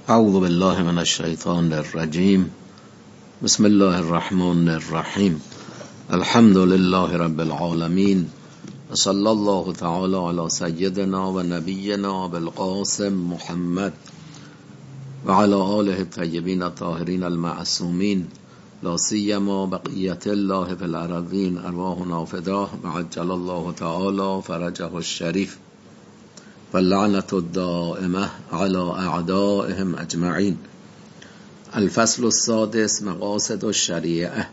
اعوذ بالله من الشیطان الرجیم. بسم الله الرحمن الرحیم. الحمد لله رب العالمین و صلی الله تعالی علی سیدنا و نبینا بالقاسم محمد و علی آله الطیبین الطاهرین المعصومین، لا سیما بقیت الله فی الارضین، ارواحنا فداه و عجل الله تعالی فرجه الشریف و اللعنة الدائمة على اعدائهم اجمعین. الفصل السادس، مقاصد الشریعه.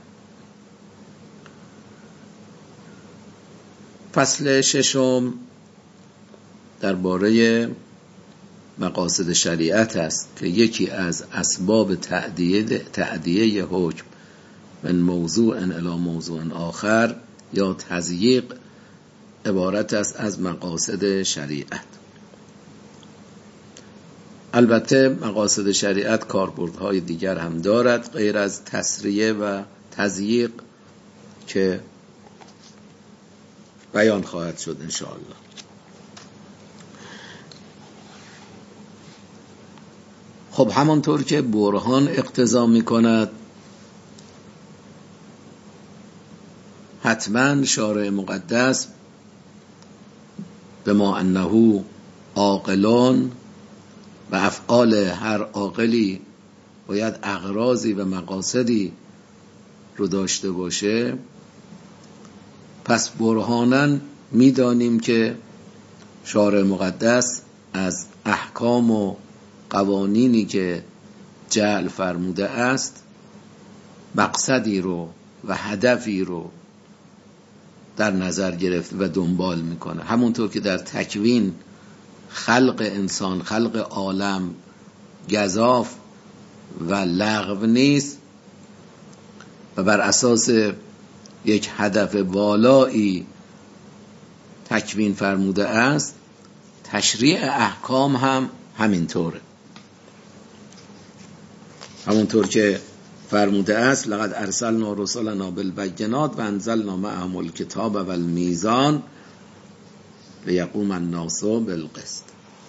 فصل ششم درباره مقاصد شریعت است که یکی از اسباب تعدیه حکم من موضوع الی موضوع آخر یا تضییق عبارت است از مقاصد شریعت. البته مقاصد شریعت کاربردهای دیگر هم دارد غیر از تسریع و تضییق که بیان خواهد شد انشاءالله. خب همانطور که برهان اقتضا می کند حتما شارع مقدس به ما انه عاقلان و افعال هر عاقلی باید اغراضی و مقاصدی رو داشته باشه، پس برهاناً میدانیم که شارع مقدس از احکام و قوانینی که جعل فرموده است مقصدی رو و هدفی رو در نظر گرفت و دنبال میکنه. همونطور که در تکوین خلق انسان، خلق عالم گزاف و لغو نیست و بر اساس یک هدف والایی تکوین فرموده است، تشریع احکام هم همینطوره. همونطور که فرموده است لقد ارسلنا رسلنا بالبینات و انزلنا معهم الکتاب و المیزان لیقوم الناس بالقسط.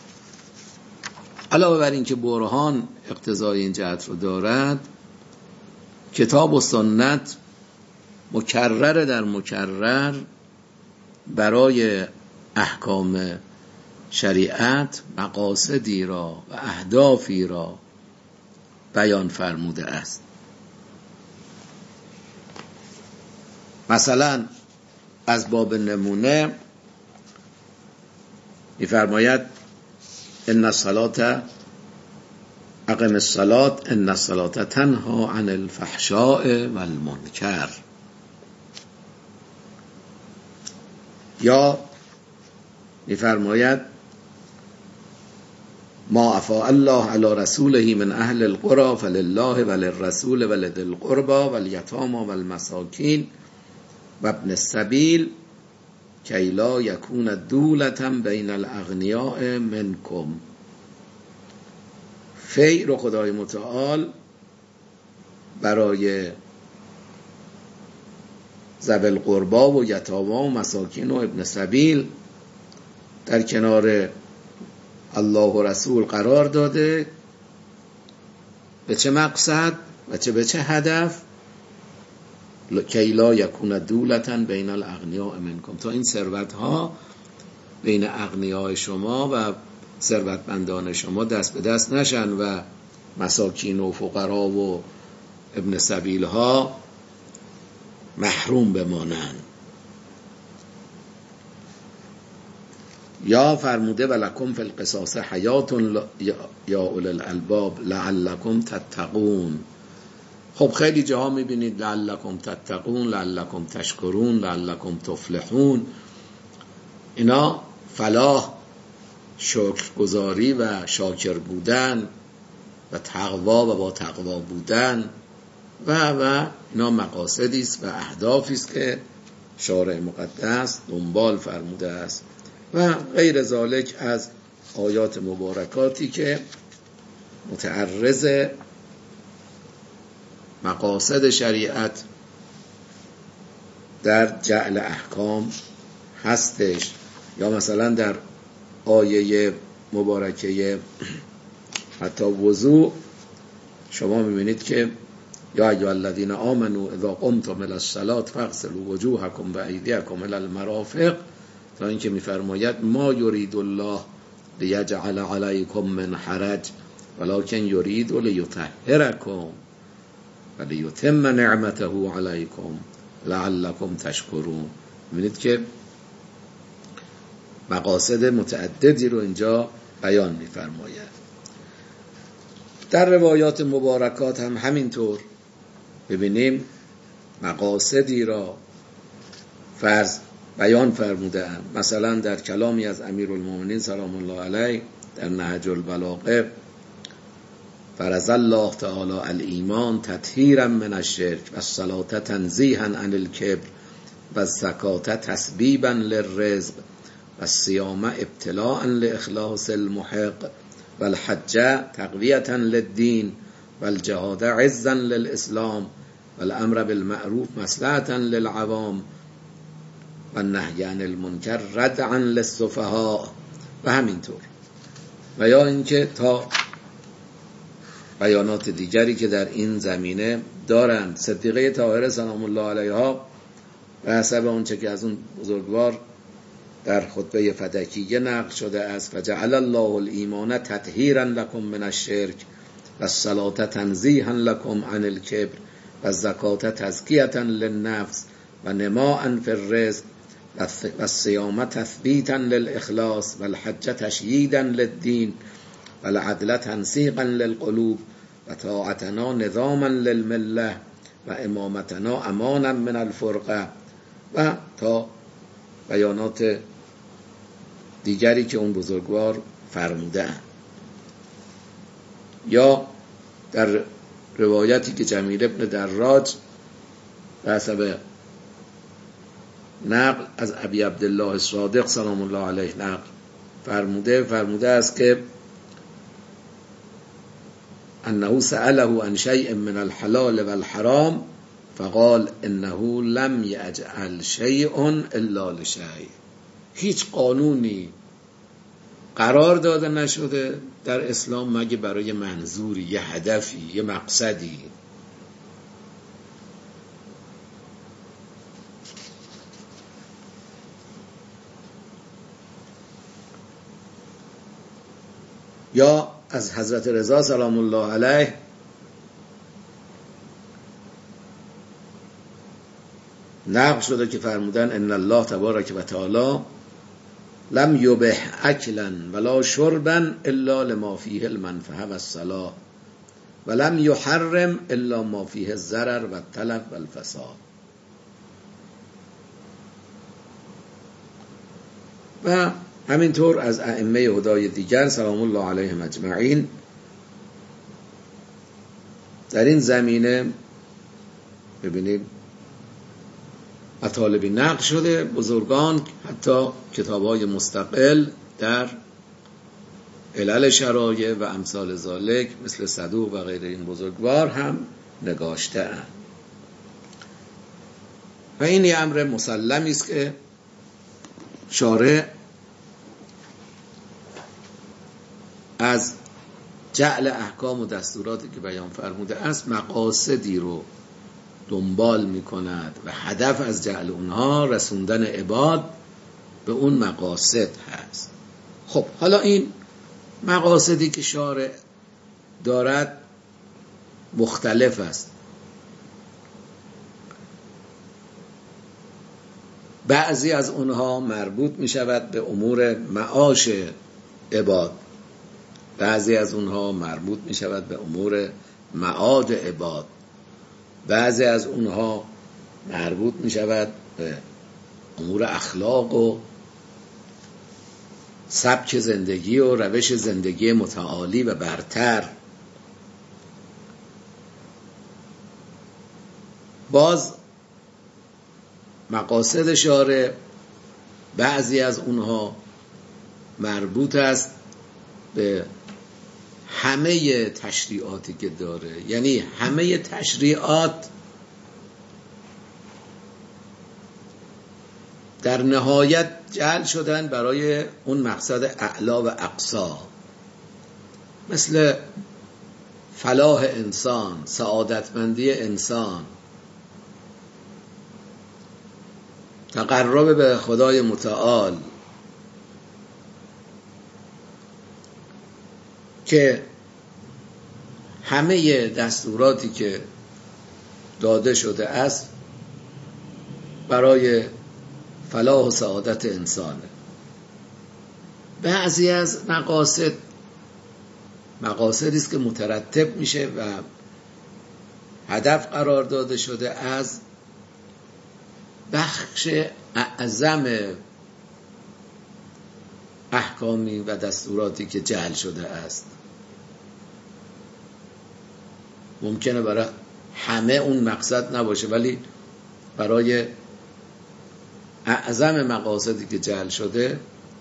علاوه بر این که برهان اقتضای این جهت رو دارد، کتاب و سنت مکرر در مکرر برای احکام شریعت مقاصدی را و اهدافی را بیان فرموده است. مثلا از باب نمونه می‌فرماید ان الصلاة اقم الصلاة ان الصلاة تنهی عن الفحشاء والمنکر، یا می‌فرماید ما افاء الله علی رسوله من اهل القرى فلله وللرسول ولذی القربى والیتامى والمساکین و ابن السبیل کی لا یکون دولة بین الاغنیاء منکم. فی رو خدای متعال برای ذوی القربى و یتامی و مساکین و ابن سبیل در کنار الله و رسول قرار داده. به چه مقصد و به چه هدف؟ کی لا یکون دولة بین الاغنیاء منکم، تا این ثروت ها بین اغنیاء شما و ثروتمندان شما دست به دست نشن و مساکین و فقرا و ابن سبیل ها محروم بمانند. یا فرموده ولکم فی القصاص حیات یا اولی الالباب لعلکم تتقون. خب خیلی جاها میبینید لعلکم تتقون، لعلکم تشکرون، لعلکم تفلحون. اینا فلاح، شکرگزاری و شاکر بودن و تقوا و با تقوا بودن و اینا مقاصدی است و اهدافی است که شارع مقدس دنبال فرموده است و غیر ذالک از آیات مبارکاتی که متعرض مقاصد شریعت در جعل احکام هستش. یا مثلا در آیه مبارکه حتی وضوء شما میبینید که یا ایها الذین آمنوا اذا قمتم الی الصلاة فاغسلوا وجوهکم و ایدیکم الی المرافق، تا اینکه میفرماید ما یرید الله لیجعل علیکم من حرج ولکن یرید لیطهرکم و لیتم نعمته علیکم لعلکم تشکرون. میبینید که مقاصد متعددی رو اینجا بیان میفرماید. در روایات مبارکات هم همینطور ببینیم مقاصدی را بیان فرموده هم. مثلا در کلامی از امیرالمومنین سلام الله علیه در نهج البلاغه، فرض الله تعالی الایمان تطهیرا من الشرک و الصلاة تنزیها عن الکبر و الزکاة تثبیبا للرزق و الصیام ابتلاء لاخلاص المحق و الحج تقویة للدین و الجهاد عزا للاسلام و الامر بالمعروف مصلحة للعوام و النهی عن المنکر ردعا للسفهاء و همینطور. و یا اینکه تا بیانات دیگری که در این زمینه دارند. صدیقه طاهره سلام الله علیها و حسب آنچه که از اون بزرگوار در خطبه فدکیه نقل شده است، فجعل الله الایمان تطهیرا لکم من الشرک و الصلاة تنزیها لکم عن الکبر و الزکاة تزکیة للنفس و نماء فی الرزق و الصیام تثبیتا للاخلاص و الحج تشییدا للدین و العدل تنسیقا للقلوب و طاعتنا نظاما للمله و امامتنا امانا من الفرقه و تا بیانات دیگری که اون بزرگوار فرموده. یا در روایتی که جمیل ابن دراج به حسب نقل از ابی عبدالله الصادق سلام الله علیه نقل فرموده است که انه سأله عن شیء من الحلال والحرام فقال انه لم یجعل شیء الا لشیء. هیچ قانونی قرار داده نشده در اسلام مگه برای منظوری، یه هدفی، یه مقصدی. یا از حضرت رضا سلام الله علیه نقل شده که فرمودن ان الله تبارک و تعالی لم یبح اکلا ولا شربا الا لما فیه المنفعه والصلاح و لم یحرم الا ما فیه الضرر و التلف و الفساد. و همینطور از ائمه هدای دیگر سلام الله علیهم اجمعین در این زمینه ببینیم مطالبی نقل شده. بزرگان حتی کتاب‌های مستقل در علل شرایع و امثال ذالک مثل صدوق و غیر این بزرگوار هم نگاشته اند. و این یه امر مسلمی است که شارع از جعل احکام و دستوراتی که بیان فرموده است مقاصدی رو دنبال می کند و هدف از جعل اونها رسوندن عباد به اون مقاصد هست. خب حالا این مقاصدی که شارع دارد مختلف است. بعضی از اونها مربوط می شود به امور معاش عباد، بعضی از اونها مربوط می شود به امور معاد عباد، بعضی از اونها مربوط می شود به امور اخلاق و سبک زندگی و روش زندگی متعالی و برتر. باز مقاصد شارع بعضی از اونها مربوط است به همه تشریعاتی که داره، یعنی همه تشریعات در نهایت جعل شدن برای اون مقصد اعلا و اقصا. مثل فلاح انسان، سعادتمندی انسان، تقرب به خدای متعال، که همه دستوراتی که داده شده است برای فلاح و سعادت انسانه. بعضی از مقاصدی است که مترتب میشه و هدف قرار داده شده از بخش اعظم احکامی و دستوراتی که جعل شده است. ممکنه برای همه اون مقصد نباشه، ولی برای اعظم مقاصدی که جعل شده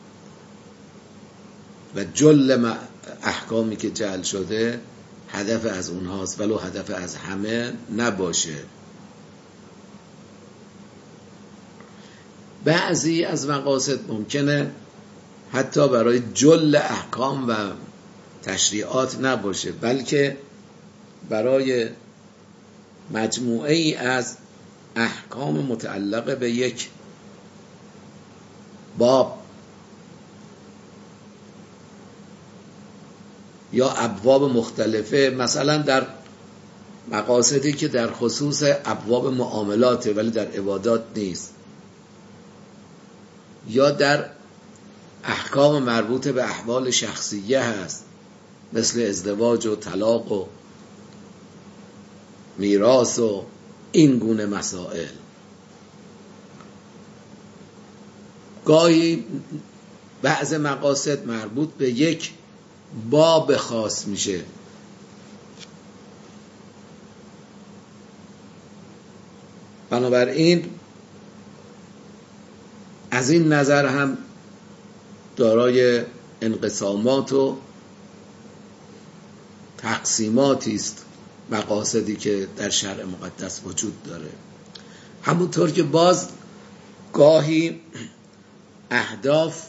و جل احکامی که جعل شده هدف از اونهاست، ولو هدف از همه نباشه. بعضی از مقاصد ممکنه حتی برای جل احکام و تشریعات نباشه، بلکه برای مجموعه ای از احکام متعلق به یک باب یا ابواب مختلفه. مثلا در مقاصدی که در خصوص ابواب معاملاته ولی در عبادات نیست، یا در احکام مربوط به احوال شخصیه هست، مثل ازدواج و طلاق و میراث و این گونه مسائل. گاهی بعض مقاصد مربوط به یک باب خاص میشه، بنابراین از این نظر هم دارای انقسامات و تقسیماتی است مقاصدی که در شرع مقدس وجود داره. همونطور که باز گاهی اهداف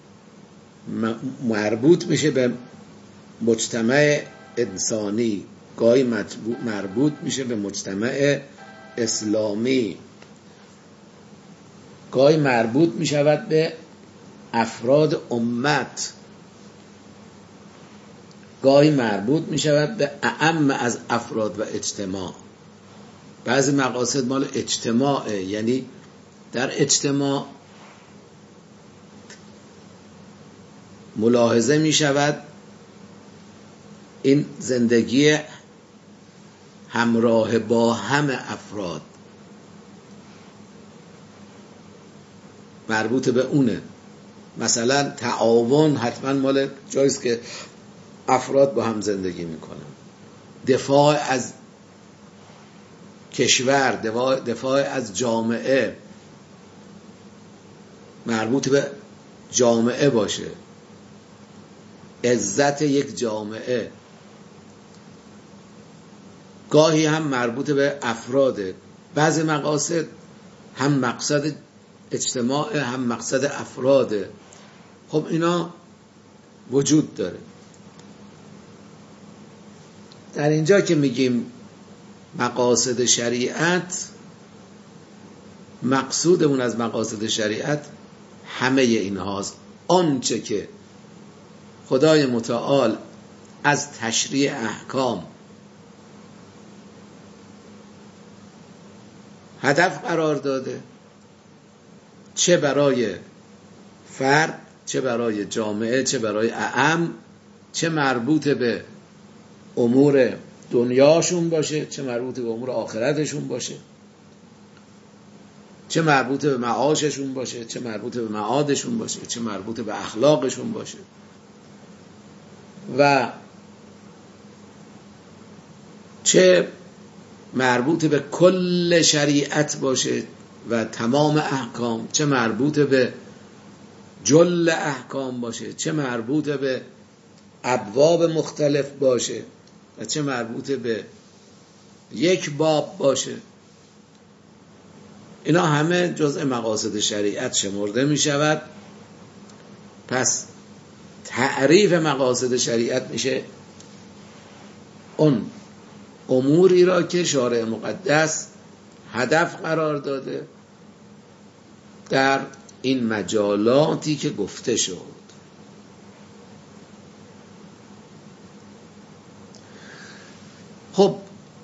مربوط میشه به مجتمع انسانی، گاهی مربوط میشه به مجتمع اسلامی، گاهی مربوط میشود به افراد امت، گاهی مربوط میشود به اعم از افراد و اجتماع. بعضی مقاصد مال اجتماعه، یعنی در اجتماع ملاحظه می شود این زندگی همراه با همه افراد مربوط به اونه. مثلا تعاون حتما مال جاییست که افراد با هم زندگی میکنن. دفاع از کشور، دفاع از جامعه مربوط به جامعه باشه، عزت یک جامعه. گاهی هم مربوط به افراده. بعضی مقاصد هم مقصد اجتماع هم مقصد افراده. خب اینا وجود داره. در اینجا که میگیم مقاصد شریعت، مقصودمون از مقاصد شریعت همه این هاست. آنچه که خدای متعال از تشریع احکام هدف قرار داده، چه برای فرد، چه برای جامعه، چه برای اعم، چه مربوط به امور دنیاشون باشه، چه مربوط به امور آخرتشون باشه، چه مربوط به معاششون باشه، چه مربوط به معادشون باشه، چه مربوط به اخلاقشون باشه و چه مربوط به کل شریعت باشه و تمام احکام، چه مربوط به جل احکام باشه، چه مربوط به ابواب مختلف باشه و چه مربوط به یک باب باشه. اینا همه جزء مقاصد شریعت شمرده می شود. پس تعریف مقاصد شریعت میشه اون اموری را که شارع مقدس هدف قرار داده در این مجالاتی که گفته شد. خب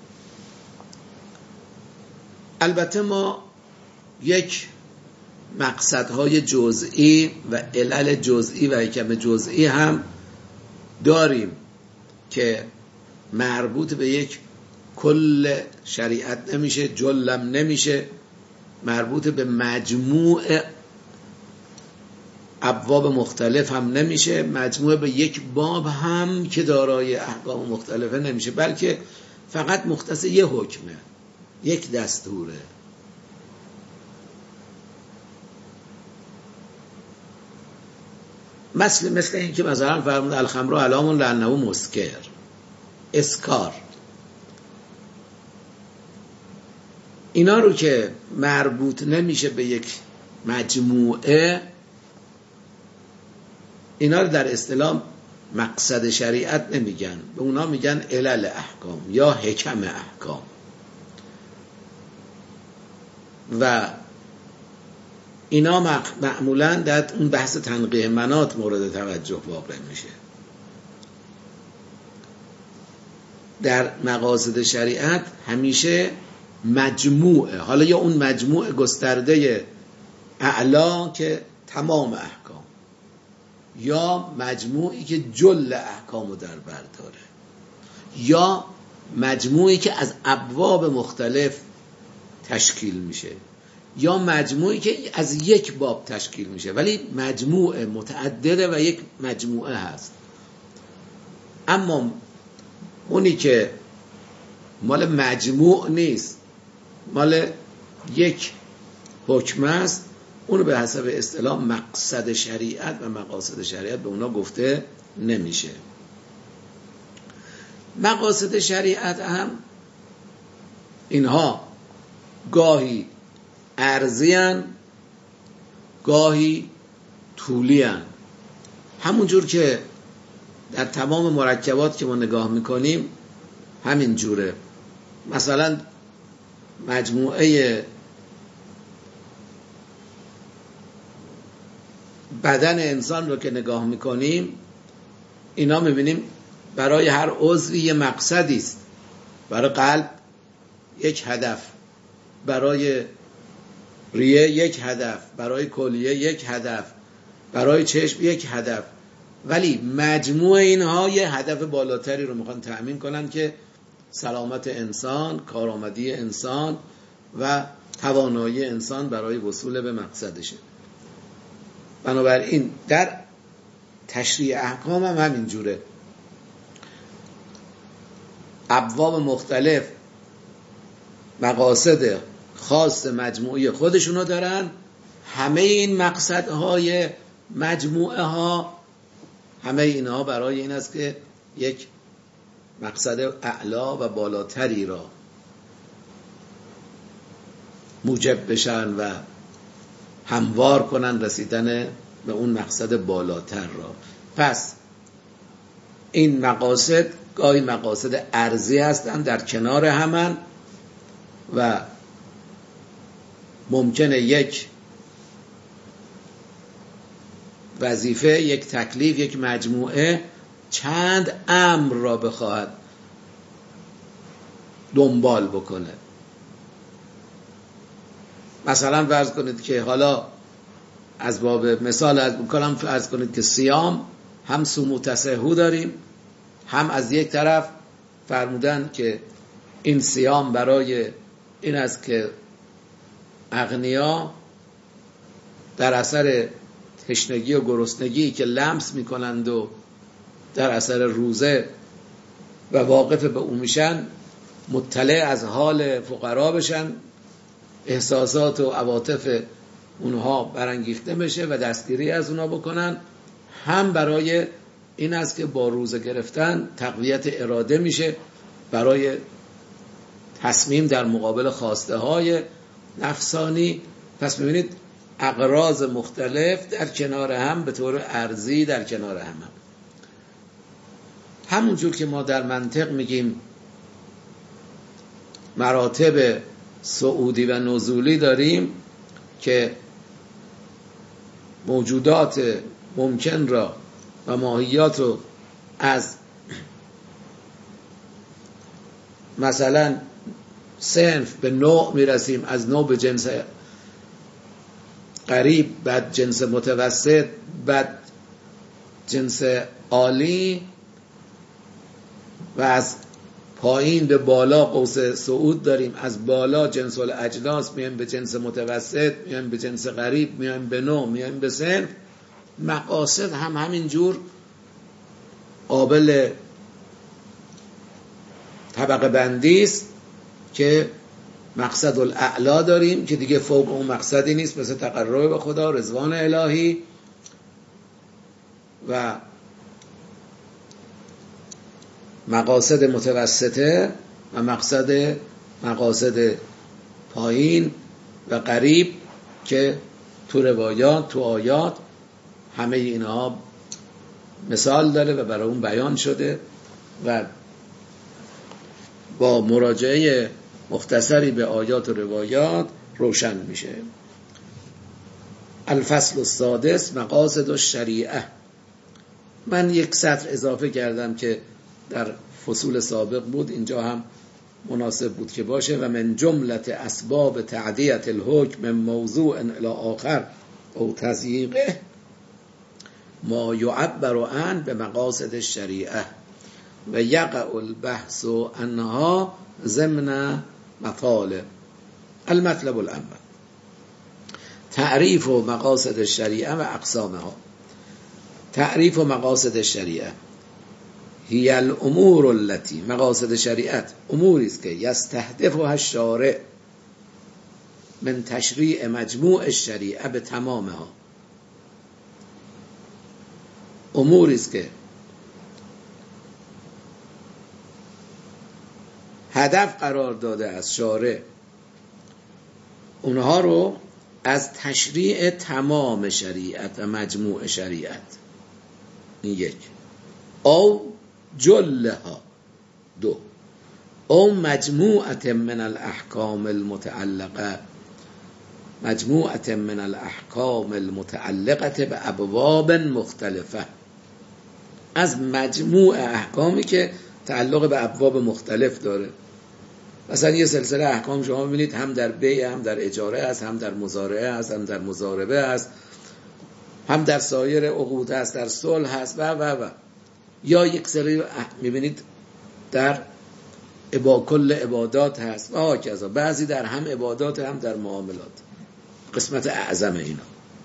البته ما یک مقصدهای جزئی و علل جزئی و حکم جزئی هم داریم که مربوط به یک کل شریعت نمیشه، جلم نمیشه، مربوط به مجموع ابواب مختلف هم نمیشه، مجموع به یک باب هم که دارای احکام مختلفه نمیشه، بلکه فقط مختص یک حکمه، یک دستوره. مثل این که مثلا فرمود الخمر علام لانه مسکر، اسکار. اینا رو که مربوط نمیشه به یک مجموعه، اینا رو در اصطلاح مقصد شریعت نمیگن، به اونا میگن علل احکام یا حکم احکام. و اینا معمولا در اون بحث تنقیح مناط مورد توجه واقع میشه. در مقاصد شریعت همیشه مجموعه، حالا یا اون مجموعه گسترده اعلا که تمام احکام، یا مجموعی که جل احکامو در بر داره، یا مجموعی که از ابواب مختلف تشکیل میشه، یا مجموعی که از یک باب تشکیل میشه ولی مجموعه متعدده و یک مجموعه هست. اما اونی که مال مجموع نیست، مال یک حکم است، اونو به حسب اصطلاح مقصد شریعت و مقاصد شریعت به اونا گفته نمیشه. مقاصد شریعت هم اینها گاهی عرضی هن، گاهی طولی هن. همون جور که در تمام مرکبات که ما نگاه میکنیم همین جوره. مثلا مجموعه بدن انسان رو که نگاه میکنیم، اینا میبینیم برای هر عضوی یه مقصدی است. برای قلب یک هدف، برای ریه یک هدف، برای کلیه یک هدف، برای چشم یک هدف، ولی مجموع اینها یه هدف بالاتری رو میخوان تأمین کنن که سلامت انسان، کارآمدی انسان و توانایی انسان برای وصول به مقصدشه. بنابراین در تشریع احکام هم همین جوره. ابواب مختلف مقاصد خاص مجموعی خودشونو دارن. همه این مقصدهای مجموعه ها، همه اینها برای این است که یک مقصد اعلا و بالاتری را موجب بشن و هموار کنن رسیدن به اون مقصد بالاتر را. پس این مقاصد گاهی مقاصد ارضی هستند، در کنار همن و ممکنه یک وظیفه، یک تکلیف، یک مجموعه چند امر را بخواهد دنبال بکنه. مثلا فرض کنید که حالا از باب مثال از بکنم، فرض کنید که صیام هم صوم و تصحو داریم، هم از یک طرف فرمودن که این صیام برای این است که اغنیا در اثر تشنگی و گرسنگی که لمس میکنند و در اثر روزه و واقف به اون میشن، مطلع از حال فقرا بشن، احساسات و عواطف اونها برانگیخته بشه و دستگیری از اونها بکنن. هم برای این است که با روزه گرفتن تقویت اراده میشه برای تصمیم در مقابل خواسته های نفسانی. پس ببینید اغراض مختلف در کنار هم به طور ارضی در کنار هم. همونجور که ما در منطق میگیم مراتب صعودی و نزولی داریم که موجودات ممکن را و ماهیات رو از مثلا صنف به نوع میرسیم، از نوع به جنس قریب، بعد جنس متوسط، بعد جنس عالی و از پایین به بالا قوس صعود داریم. از بالا جنس الاجناس میایم به جنس متوسط، میایم به جنس قریب، میایم به نوع، میایم به صنف. مقاصد هم همینجور قابل طبقه بندی است که مقصد الاعلا داریم که دیگه فوق اون مقصدی نیست، مثل تقرب به خدا، رضوان الهی، و مقاصد متوسطه و مقاصد پایین و قریب که تو روایات، تو آیات همه اینها مثال داره و برای اون بیان شده و با مراجعه مختصری به آیات و روایات روشن میشه. الفصل السادس مقاصد الشریعه. من یک سطر اضافه کردم که در فصول سابق بود، اینجا هم مناسب بود که باشه. و من جملت اسباب تعدیت الحکم من موضوع الی آخر او تضییقه ما یعبر عنه به مقاصد الشریعه و یقع البحث عنها ضمن مطالب. المطلب الاول تعریف و مقاصد الشریعه و اقسامها. تعریف و مقاصد الشریعه هی الامور التي، مقاصد شریعت اموری است که یستهدفها الشارع من تشریع مجموع الشریعه به تمامها. اموری است که هدف قرار داده از شارع اونها رو از تشریع تمام شریعت و مجموع شریعت. این یک. او جلها، دو. او مجموعه من الاحکام المتعلقه، مجموعه من الاحکام المتعلقه به ابواب مختلفه، از مجموع احکامی که تعلق به ابواب مختلف داره. مثلا یه سلسله احکام شما ببینید هم در بیع، هم در اجاره است، هم در مزارعه است، هم در مضاربه است، هم در سایر عقود است، در صلح است و یا یک سری میبینید در کل عبادات هست و هاکذا، بعضی در هم عبادات هم در معاملات، قسمت اعظم اینا.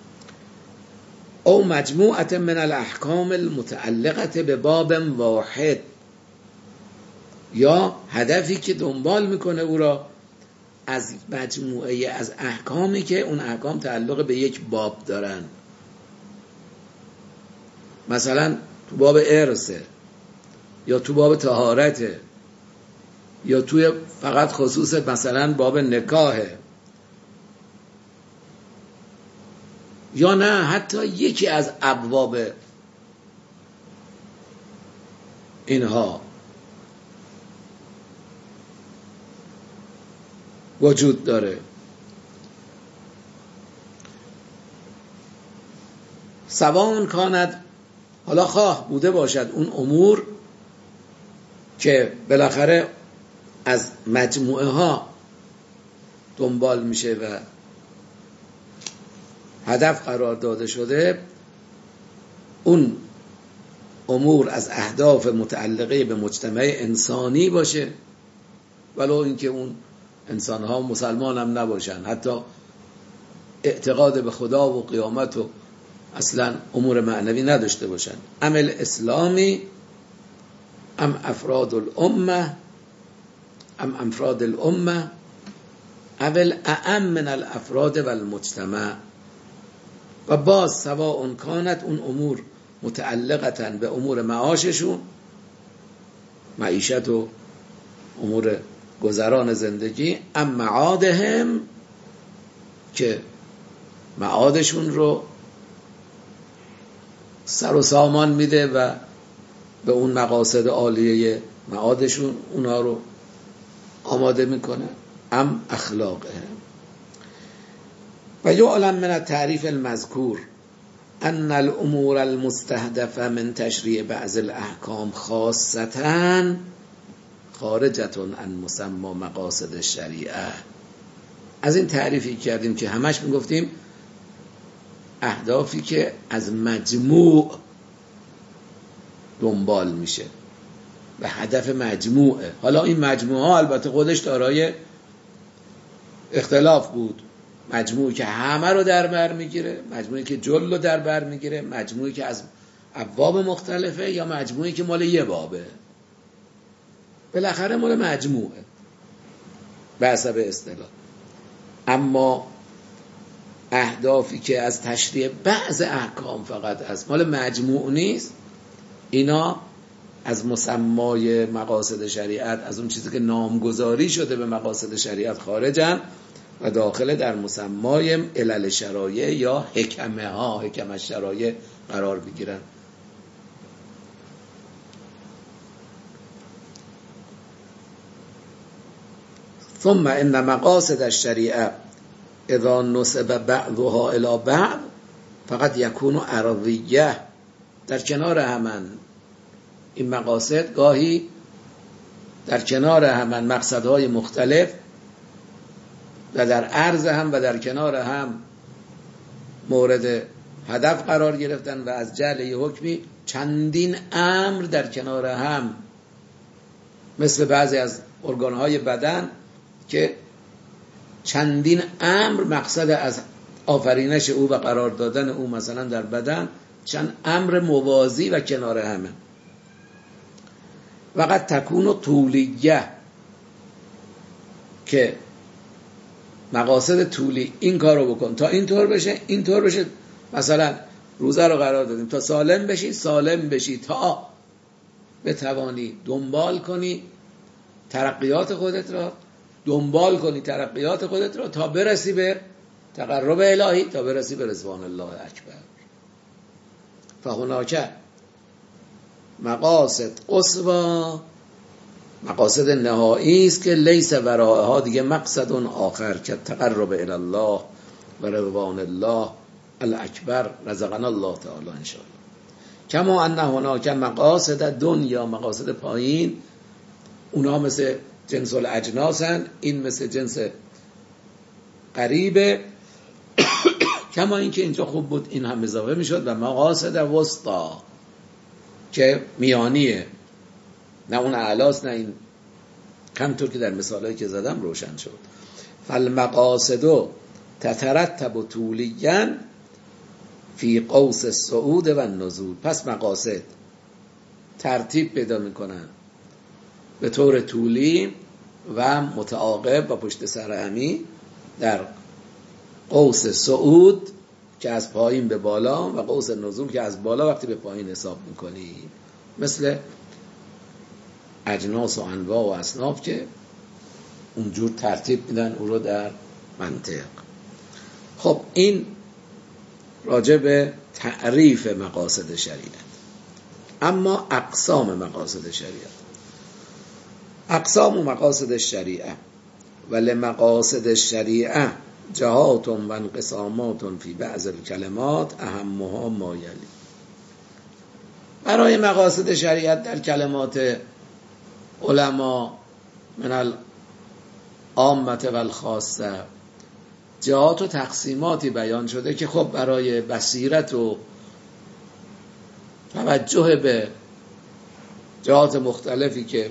او مجموعه من الاحکام المتعلقه به باب واحد، یا هدفی که دنبال میکنه او را از مجموعه از احکامی که اون احکام تعلق به یک باب دارن. مثلا تو باب ارثه، یا تو باب طهارته، یا توی فقط خصوص مثلا باب نکاحه، یا نه حتی یکی از ابواب اینها وجود داره. سواء کاند، حالا خواه بوده باشد اون امور که بالاخره از مجموعه ها دنبال میشه و هدف قرار داده شده، اون امور از اهداف متعلقه به مجتمع انسانی باشه، ولو اینکه اون انسان ها مسلمان هم نباشن، حتی اعتقاد به خدا و قیامت و اصلا امور معنوی نداشته باشن. عمل اسلامی ام افراد الامه ام افراد الامه اول اعم من الافراد و المجتمع. و باز سواء کانت اون امور متعلقتن به امور معاششون، معیشت و امور گذران زندگی، ام معادهم که معادشون رو سر و سامان میده و به اون مقاصد عالیه معادشون اونا رو آماده میکنه، ام اخلاقه. و یعلم من التعریف المذکور ان الامور المستهدفه من تشریع بعض الاحکام خاصة خارجة عن مسمى مقاصد الشریعه. از این تعریفی کردیم که همش میگفتیم اهدافی که از مجموع دنبال میشه و هدف مجموعه. حالا این مجموعه ها البته خودش دارای اختلاف بود، مجموعی که همه رو در بر میگیره، مجموعی که جل رو در بر میگیره، مجموعی که از ابواب مختلفه، یا مجموعی که مال یه بابه. بالاخره مال مجموعه به حسب اصطلاح. اما اهدافی که از تشریع بعض احکام فقط از مال مجموع نیست، اینا از مسمای مقاصد شریعت، از اون چیزی که نامگذاری شده به مقاصد شریعت خارجن و داخل در مسمای علل شرایع یا حکمه ها، حکم الشرایع قرار بگیرن. ثم ان مقاصد الشریعه اذا نسب بعضها الى بعض فقط یکون عرضیه. در کنار همان این مقاصد گاهی در کنار همان مقصدهای مختلف و در عرض هم و در کنار هم مورد هدف قرار گرفتن و از جعل یه حکمی چندین امر در کنار هم، مثل بعضی از ارگانهای بدن که چندین امر مقصد از آفرینش او و قرار دادن او مثلا در بدن چند امر موازی و کنار همه. وقت تکون و طولیه، که مقاصد طولی این کار رو بکن تا این طور بشه، این طور بشه. مثلا روزه رو قرار دادیم تا سالم بشی تا بتوانی دنبال کنی ترقیات خودت را تا برسی به تقرب الهی، تا برسی به رضوان الله اکبر. فهناک مقاصد قصوی، مقاصد نهایی است که لیس ورائها دیگه مقصد آخر که تقرب الی الله و رضوان الله الاکبر، رزقنا الله تعالی ان شاء الله. کما ان هناک مقاصد دنیا، مقاصد پایین، اونها مثل جنس الاجناسن، این مثل جنس قریبه. کما این که اینجا خوب بود این هم اضافه میشد و مقاصد وسطا که میانیه، نه اون اعلاست نه این، همطور که در مثالایی که زدم روشن شد. فالمقاصد تترتب طولیا فی قوس الصعود و النزول. پس مقاصد ترتیب پیدا میکنن به طور طولی و متعاقب و پشت سر همی در قوس صعود که از پایین به بالا و قوس نزول که از بالا وقتی به پایین حساب میکنی، مثل اجناس و انواع و اصناف که اونجور ترتیب میدن او رو در منطق. خب این راجع به تعریف مقاصد شریعت. اما اقسام مقاصد شریعت، اقسام مقاصد الشریعه ولمقاصد الشریعه جهات و انقسامات فی بعض الکلمات اهمها ما یلی. برای مقاصد شریعت در کلمات علما من العامه و الخاصه جهات و تقسیماتی بیان شده که خب برای بصیرت و توجه به جهات مختلفی که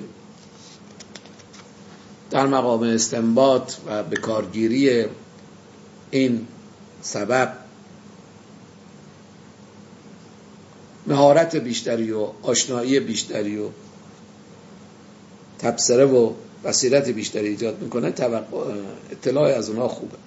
در مقام استنباط و به کارگیری این سبب مهارت بیشتری و آشنایی بیشتری و تبصره و بصیرت بیشتری ایجاد میکنه، اطلاع از اونها خوبه.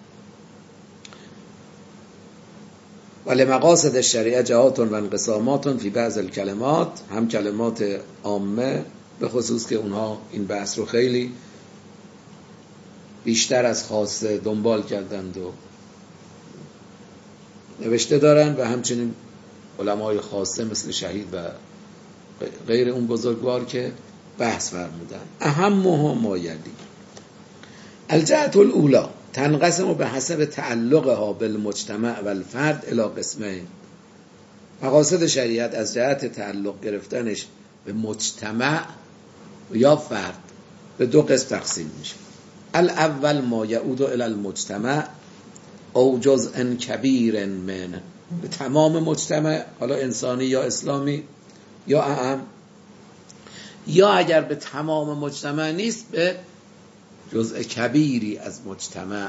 ولی مقاصد الشریعه جهات و انقسامات فی بعض الکلمات، هم کلمات عامه به خصوص که اونها این بحث رو خیلی بیشتر از خاصه دنبال کردند و نوشته دارن و همچنین علمای خاصه مثل شهید و غیر اون بزرگوار که بحث فرمودن. اهمها ما یلی الجهت الاولی تنقسم به حسب تعلقها بالمجتمع و الفرد الی قسمین. مقاصد شریعت از جهت تعلق گرفتنش به مجتمع یا فرد به دو قسم تقسیم میشه. الاول ما یعود الی المجتمع او جزء کبیر من، به تمام مجتمع، حالا انسانی یا اسلامی یا اعم، یا اگر به تمام مجتمع نیست به جزء کبیری از مجتمع.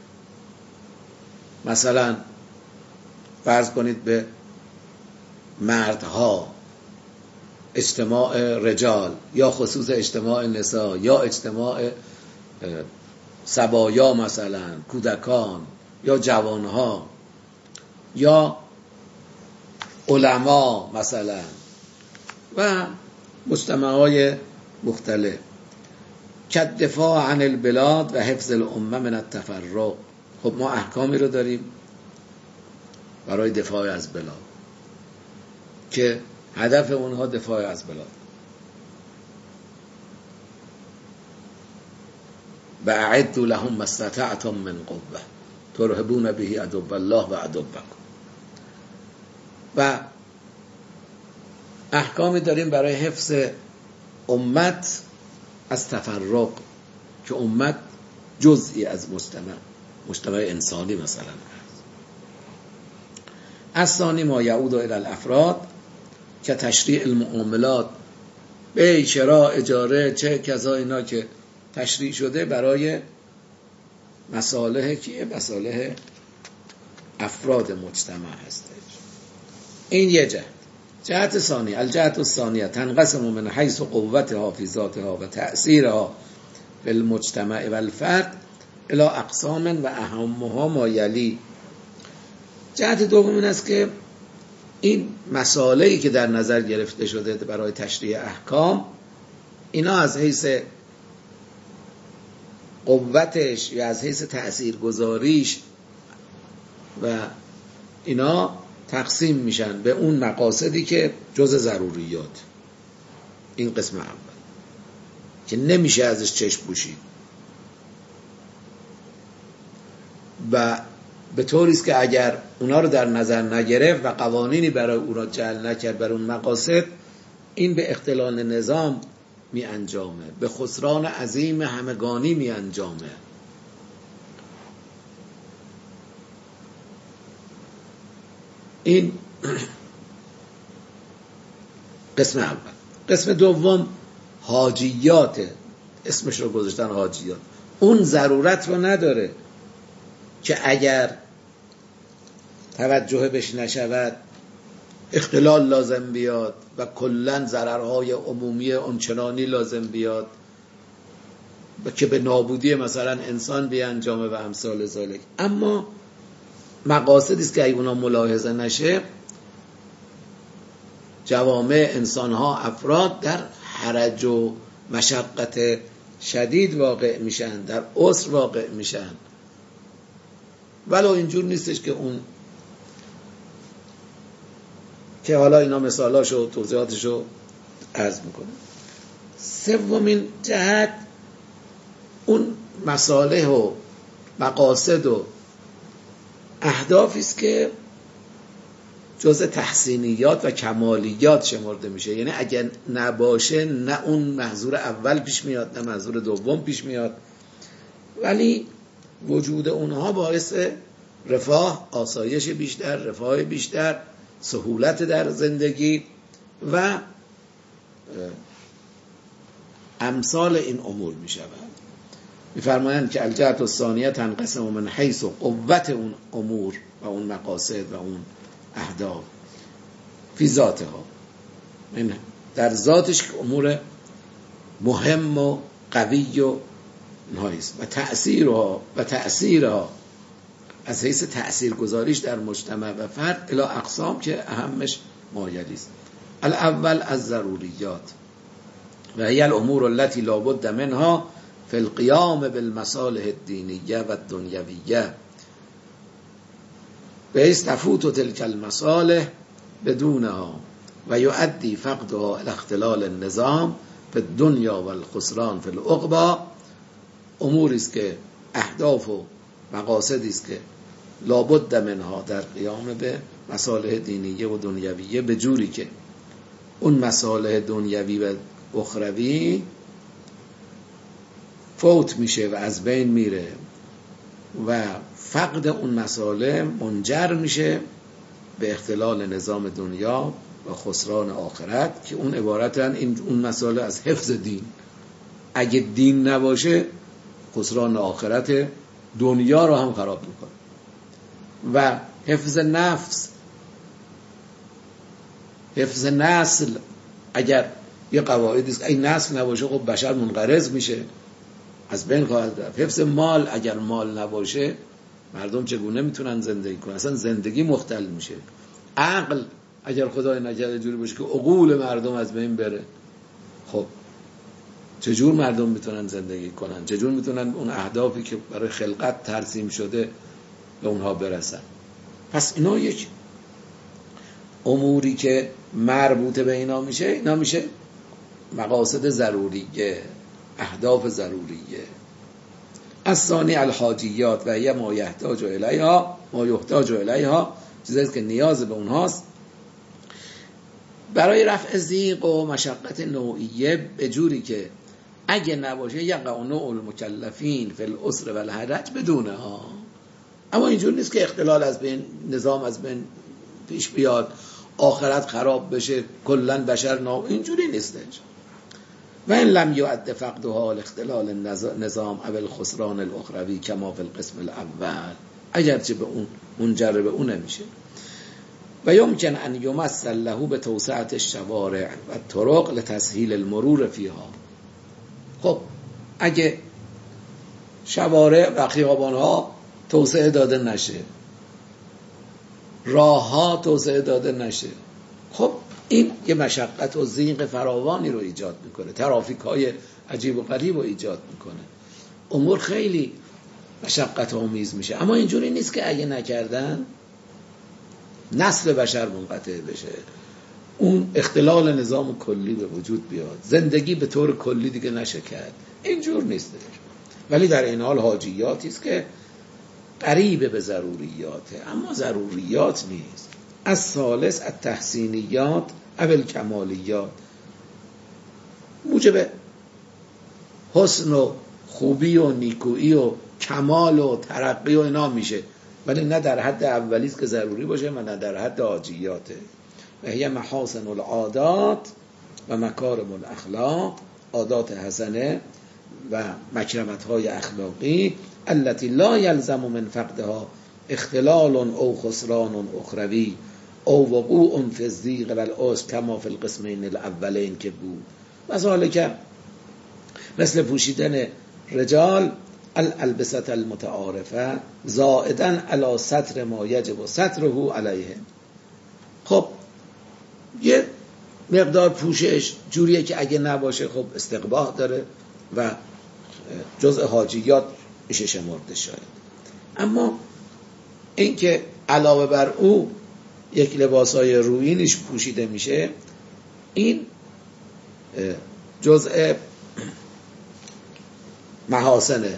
مثلا فرض کنید به مردها اجتماع رجال، یا خصوص اجتماع نساء، یا اجتماع صبایا مثلا کودکان، یا جوانها، یا علما مثلا و مجتمعات مختلف. که دفاع عن البلاد و حفظ الامه من التفرق. خب ما احکامی رو داریم برای دفاع از بلاد که هدف اونها دفاع از بلاد. و اعدوا لهم ما استطعتم من قوه ترهبون به عدو الله و عدوکم. و احکامی داریم برای حفظ امت از تفرق، که امت جزئی از مجتمع انسانی مثلا هست. الثانی ما یعود الی الافراد که تشریع المعاملات، به شراء اجاره چه کذا، اینا که تشریع شده برای مصالح کیه؟ مصالح افراد مجتمع هستش. این یه جهت. جهت ثانی الجهت الثانیه تنقسم من حیث قوتها فی ذاتها و تأثیرها فی المجتمع و الفرد الی اقسام و اهمها ما یلی. جهت دوم این است که این مسائلی که در نظر گرفته شده برای تشریع احکام، اینا از حیث قوتش یا از حیث تأثیرگذاریش و اینا تقسیم میشن به اون مقاصدی که جز ضروریات. این قسم اول که نمیشه ازش چشم پوشید و به طوری است که اگر اونا رو در نظر نگرفت و قوانینی برای اونا جعل نکرد برای اون مقاصد، این به اختلال نظام می انجامه، به خسران عظیم همگانی می انجامه. این قسم اول. قسم دوم حاجیات، اسمش رو گذاشتن حاجیات. اون ضرورت رو نداره که اگر توجه بهش نشود اختلال لازم بیاد و کلن ضررهای عمومی اونچنانی لازم بیاد که به نابودی مثلا انسان بیانجامه و امثال ذالک. اما مقاصدی است که اگه اونا ملاحظه نشه، جوامع انسانها افراد در حرج و مشقت شدید واقع میشن، در عسر واقع میشن. ولو اینجور نیستش که اون که حالا اینا مثالاشو توضیحاتشو عرض میکنم. سومین جهت اون مصالح و مقاصد و اهدافی است که جزء تحسینیات و کمالیات شمرده میشه. یعنی اگر نباشه نه اون محظور اول پیش میاد نه محظور دوم پیش میاد، ولی وجود اونها باعث رفاه، آسایش بیشتر، رفاه بیشتر، سهولت در زندگی و امثال این امور می شود. می فرمایند که الجهت الثانیه تنقسم من حیث قوت اون امور و اون مقاصد و اون اهداف فی ذاتها، در ذاتش که امور مهم و قوی و نهاییست، و تأثیرها از حیث تأثیرگذاریش در مجتمع و فرد الی اقسام که اهمش مایلی است. الاول از ضروریات و هی الامور التي لا بد منها فی القیام بالمصالح الدینیه و الدنیویه. بحیث تفوت تلک المصالح بدونها و یؤدی فقدها الى اختلال النظام فی الدنیا و الخسران فی العقبی. اموری است که اهداف و مقاصدی است که لابد منها در قیام به مصالح دینیه و دنیویه، به جوری که اون مصالح دنیوی و اخروی فوت میشه و از بین میره و فقد اون مصالح منجر میشه به اختلال نظام دنیا و خسران آخرت، که اون عبارتن اون مصالح از حفظ دین. اگه دین نباشه خسران آخرت، دنیا رو هم خراب میکنه. و حفظ نفس، حفظ نسل، اگر یه قواعدی است این نسل نباشه خب بشر منقرض میشه، از بین خواهد رفت. حفظ مال، اگر مال نباشه مردم چگونه میتونن زندگی کنن؟ اصلا زندگی مختل میشه. عقل، اگر خدای نکرده جوری باشه که عقول مردم از بین بره، خب چجور مردم میتونن زندگی کنن؟ چجور میتونن اون اهدافی که برای خلقت ترسیم شده به اونها برسن؟ پس اینا یک اموری که مربوط به اینا میشه مقاصد ضروریه، اهداف ضروریه. الثانی الحاجیات و هی ما یحتاج الیها، چیزایی که نیاز به اونهاست برای رفع ضیق و مشقت نوعیه، به جوری که اگه نباشه یقع نوع المکلفین فی الاسر و الحرج بدونها. اما اینجور نیست که اختلال از بین، نظام از بین پیش بیاد، آخرت خراب بشه، کلن بشر اینجوری نیستش. و این لم یؤد فقدها الاختلال النظام او الخسران الاخروی کما فی القسم الاول، اگرچه به اون منجر به اون نمیشه. و یمکن ان یمثل له به توسعه الشوارع و الطرق لتسهیل المرور فیها. خب اگه شوارع و خیابان‌ها توسعه داده نشه، راه‌ها توسعه داده نشه، خب این یه مشقت و ضیق فراوانی رو ایجاد میکنه، ترافیک‌های عجیب و غریب رو ایجاد میکنه، امور خیلی مشقت آمیز میشه. اما اینجوری نیست که اگه نکردن نسل بشر منقطع بشه، اون اختلال نظام کلی به وجود بیاد، زندگی به طور کلی دیگه نشه کرد. اینجور نیست. ولی در این حال حاجیاتی است که قریب به ضروریاته، اما ضروریات نیست. الثالث التحسینیات او الکمالیات، موجب حسن و خوبی و نیکویی و کمال و ترقی و اینا میشه، ولی نه در حد اولیست که ضروری باشه و نه در حد حاجیاته. و هی محاسن العادات و مکارم الاخلاق، عادات حسنه و مکرمت‌های اخلاقی التي لا يلزم من فقدها اختلال او خسران اخروی او وقوع فی الضیق و العسر کما فی القسمین الاولین که بود. مثلا که مثل پوشیدن رجال الالبسه المتعارفه زائدا علی ستر ما یجب ستره علیه. خب یه مقدار پوشش جوریه که اگه نباشه خب استقباح داره و جزء حاجیات میشه شمرده شاید. اما این که علاوه بر او یک لباسای رویینش پوشیده میشه، این جزء محاسنه.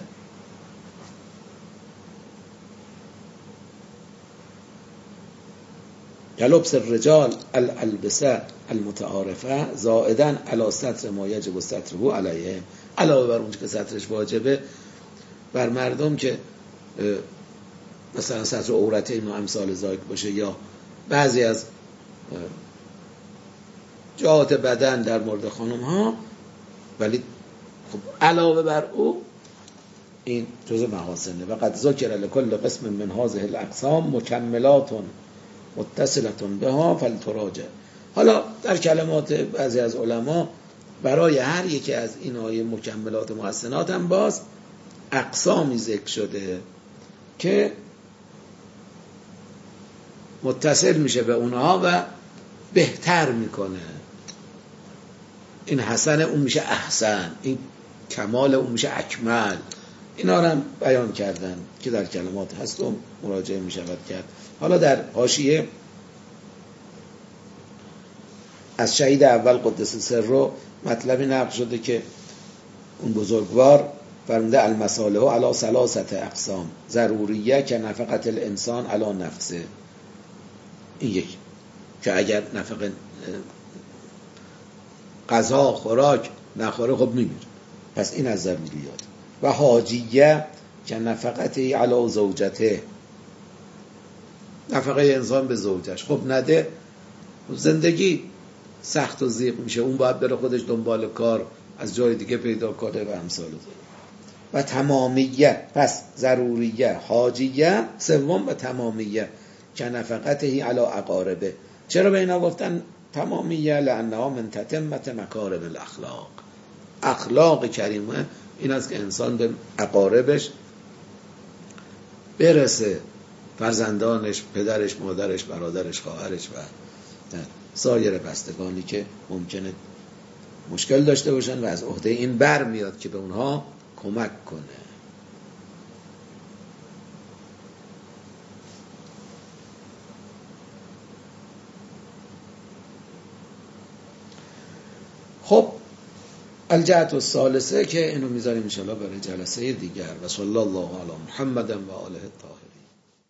لبس الرجال الالبسه المتعارفه زائدا علی ستر ما یجب ستره علیه، علاوه بر اون که سترش واجبه بر مردم که مثلا ستر عورت این و امثال ذالک باشه، یا بعضی از جهات بدن در مورد خانم ها، ولی خب علاوه بر او این جزء محاسنه. و قد ذکر لكل قسم من هذه الاقسام مکملات متصلة بها فلتراجع. حالا در کلمات بعضی از علما برای هر یکی از این های مکملات و محسنات هم باز اقسامی ذکر شده که متصل میشه به اونها و بهتر میکنه. این حسن اون میشه احسن، این کمال اون میشه اکمل. اینا رو هم بیان کردن که در کلمات هست و مراجعه میشود کرد. حالا در حاشیه از شهید اول قدس سره مطلبی نقل شده که اون بزرگوار فرموده المصالح علی ثلاثه اقسام، ضروریه که نفقت الانسان علی نفسه. این یک که اگر نفقه غذا خوراک نخوره خب میمیره، پس این از ضروریات. و حاجیه که نفقته علی زوجته، نفقه انسان به زوجش خب نده زندگی سخت و ضیق میشه، اون باید بره خودش دنبال کار از جای دیگه پیدا کنه و امثال. و تمامیه، پس ضروریه، حاجیه، سوم و تمامیه که نفقته علی اقاربه. چرا به اینا گفتن تمامیه؟ لانها من تتمت مکارم الاخلاق. اخلاق کریمه این است که انسان به اقاربش برسه، فرزندانش، پدرش، مادرش، برادرش، خواهرش و سایر بستگانی که ممکنه مشکل داشته باشن و از عهده این بر میاد که به اونها کمک کنه. خب الجهت الثالثه که اینو میذاریم انشاءالله برای جلسه دیگر. و صلی الله علی محمد و آله الطاهرین.